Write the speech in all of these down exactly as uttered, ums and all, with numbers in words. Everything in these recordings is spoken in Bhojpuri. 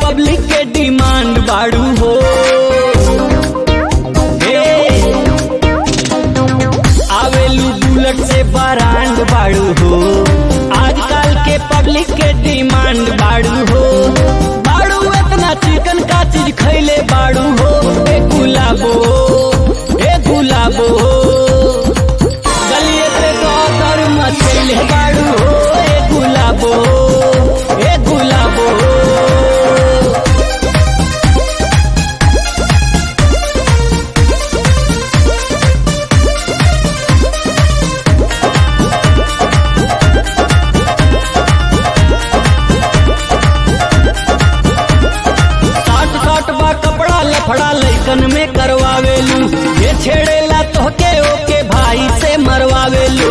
पब्लिक के डिमांड बाड़ू हो। आवेलू बुलेट से ब्रांड बाड़ू हो। आजकल के पब्लिक के डिमांड बाड़ू हो। बाड़ू इतना चिकन का चीज खैले बाड़ू हो। ए गुलाबो ए गुलाबो गलिए पे गौर मचले बाड़ू हो। ए गुलाबो ए गुलाबो लफड़ा लइकन में करवावेलू। ये छेड़ेला तोहके ओके भाई से मरवावेलू।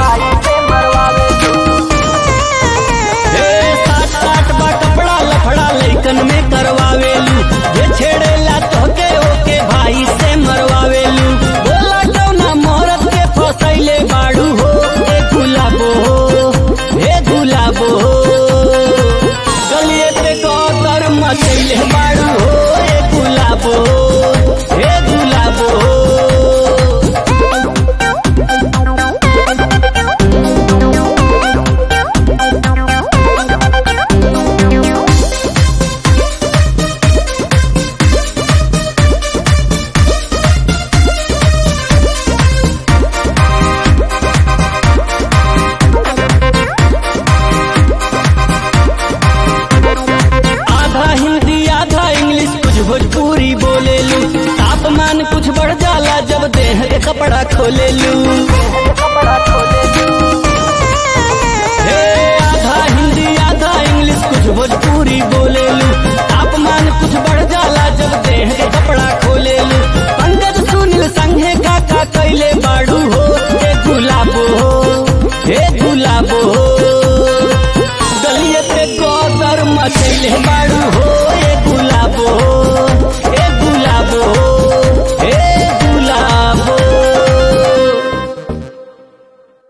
साठ साठ बा कपड़ा लफड़ा लइकन में करवावेलू। ये छेड़ेला तोहके ओके भाई से मरवावेलू। बोला कौना मोहरत के फसैले बाड़ू हो। ए गुलाबो ए गुलाबो गलिए पे गौर मचैले बाड़ू हो। ए गुलाबो ए गुलाबो भोजपुरी बोलेलू। तापमान कुछ बढ़ जाला जब देह के कपड़ा खोलेलू। आधा हिंदी आधा इंग्लिश कुछ भोजपुरी बोलेलू। तापमान कुछ बढ़ जाला जब देह के कपड़ा खोलेलू। पंकज सुनील संघे काका कैले बाड़ू हो। ए गुलाबो ए गुलाबो